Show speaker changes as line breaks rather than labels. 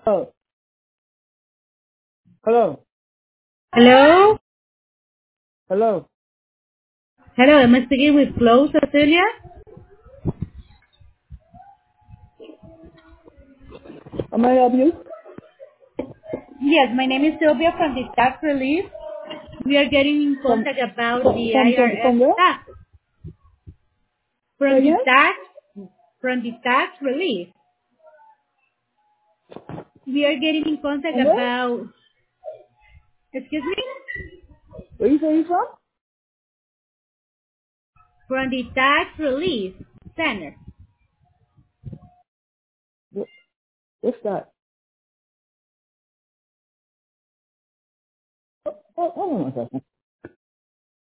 Oh, hello,
Hello?
hello.
Hello, am I speaking with Flo Cecilia?
How may I help you?
Yes, my name is Sylvia from the tax relief. We are getting in
From
contact about
from
the
from from,
IRS
from where?
tax.
Say
From the
again?
tax from the tax relief. We are getting in contact
From where?
about excuse me?
Where you say you from?
From the tax relief center.
What's that? Hold on a second.